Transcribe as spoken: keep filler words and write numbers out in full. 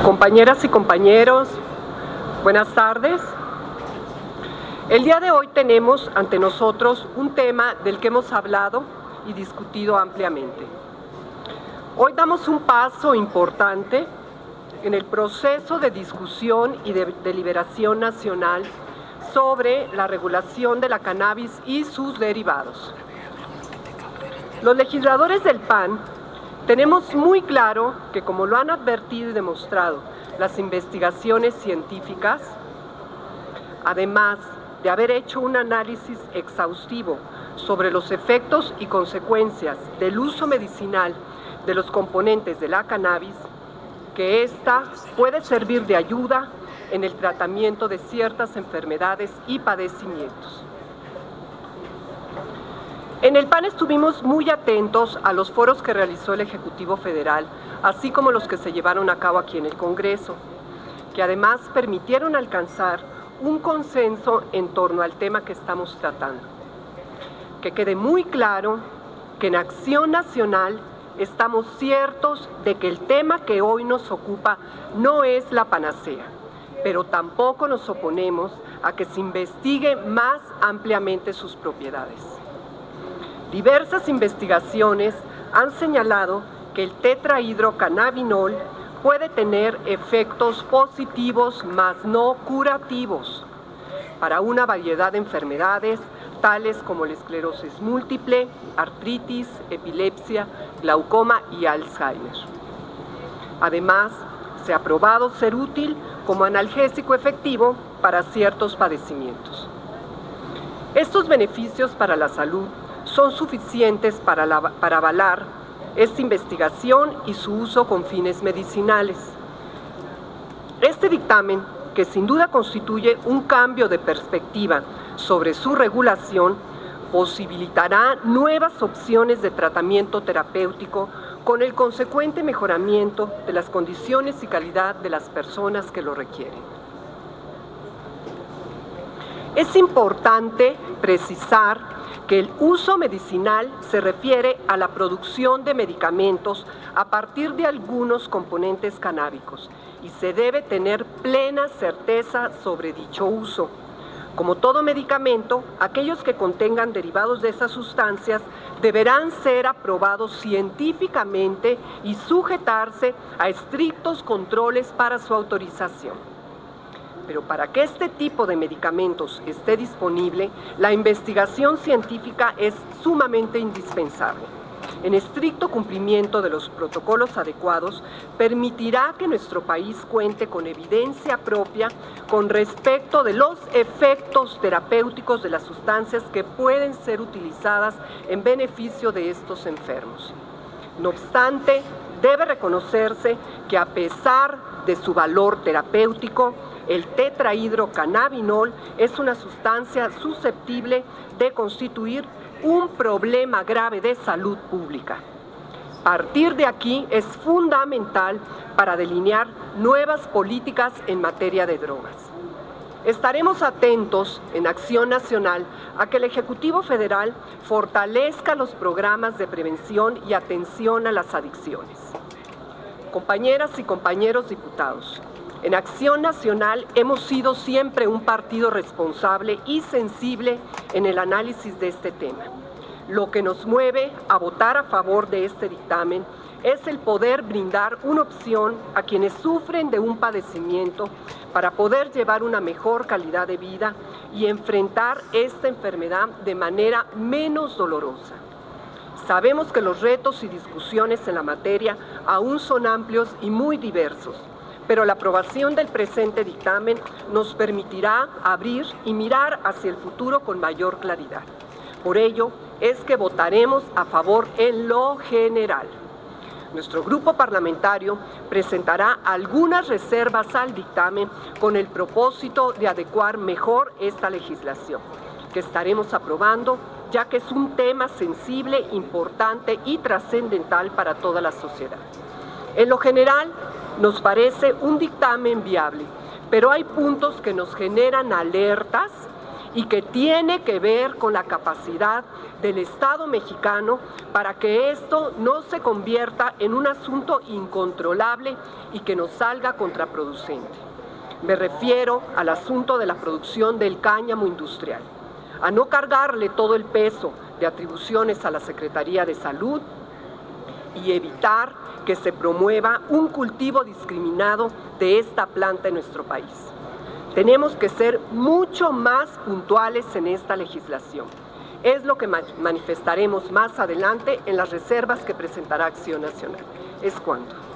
Compañeras y compañeros, buenas tardes. El día de hoy tenemos ante nosotros un tema del que hemos hablado y discutido ampliamente. Hoy damos un paso importante en el proceso de discusión y de deliberación nacional sobre la regulación de la cannabis y sus derivados. Los legisladores del P A N tenemos muy claro que, como lo han advertido y demostrado las investigaciones científicas, además de haber hecho un análisis exhaustivo sobre los efectos y consecuencias del uso medicinal de los componentes de la cannabis, que ésta puede servir de ayuda en el tratamiento de ciertas enfermedades y padecimientos. En el P A N estuvimos muy atentos a los foros que realizó el Ejecutivo Federal, así como los que se llevaron a cabo aquí en el Congreso, que además permitieron alcanzar un consenso en torno al tema que estamos tratando. Que quede muy claro que en Acción Nacional estamos ciertos de que el tema que hoy nos ocupa no es la panacea, pero tampoco nos oponemos a que se investigue más ampliamente sus propiedades. Diversas investigaciones han señalado que el tetrahidrocannabinol puede tener efectos positivos, mas no curativos, para una variedad de enfermedades, tales como la esclerosis múltiple, artritis, epilepsia, glaucoma y Alzheimer. Además, se ha probado ser útil como analgésico efectivo para ciertos padecimientos. Estos beneficios para la salud son suficientes para, la, para avalar esta investigación y su uso con fines medicinales. Este dictamen, que sin duda constituye un cambio de perspectiva sobre su regulación, posibilitará nuevas opciones de tratamiento terapéutico con el consecuente mejoramiento de las condiciones y calidad de las personas que lo requieren. Es importante precisar que el uso medicinal se refiere a la producción de medicamentos a partir de algunos componentes canábicos y se debe tener plena certeza sobre dicho uso. Como todo medicamento, aquellos que contengan derivados de esas sustancias deberán ser aprobados científicamente y sujetarse a estrictos controles para su autorización. Pero para que este tipo de medicamentos esté disponible, la investigación científica es sumamente indispensable. En estricto cumplimiento de los protocolos adecuados, permitirá que nuestro país cuente con evidencia propia con respecto de los efectos terapéuticos de las sustancias que pueden ser utilizadas en beneficio de estos enfermos. No obstante, debe reconocerse que a pesar de su valor terapéutico, el tetrahidrocannabinol es una sustancia susceptible de constituir un problema grave de salud pública. Partir de aquí es fundamental para delinear nuevas políticas en materia de drogas. Estaremos atentos en Acción Nacional a que el Ejecutivo Federal fortalezca los programas de prevención y atención a las adicciones. Compañeras y compañeros diputados, en Acción Nacional hemos sido siempre un partido responsable y sensible en el análisis de este tema. Lo que nos mueve a votar a favor de este dictamen es el poder brindar una opción a quienes sufren de un padecimiento para poder llevar una mejor calidad de vida y enfrentar esta enfermedad de manera menos dolorosa. Sabemos que los retos y discusiones en la materia aún son amplios y muy diversos, pero la aprobación del presente dictamen nos permitirá abrir y mirar hacia el futuro con mayor claridad. Por ello, es que votaremos a favor en lo general. Nuestro grupo parlamentario presentará algunas reservas al dictamen con el propósito de adecuar mejor esta legislación, que estaremos aprobando, ya que es un tema sensible, importante y trascendental para toda la sociedad. En lo general, nos parece un dictamen viable, pero hay puntos que nos generan alertas y que tiene que ver con la capacidad del Estado mexicano para que esto no se convierta en un asunto incontrolable y que nos salga contraproducente. Me refiero al asunto de la producción del cáñamo industrial, a no cargarle todo el peso de atribuciones a la Secretaría de Salud y evitar que se promueva un cultivo discriminado de esta planta en nuestro país. Tenemos que ser mucho más puntuales en esta legislación. Es lo que manifestaremos más adelante en las reservas que presentará Acción Nacional. Es cuanto.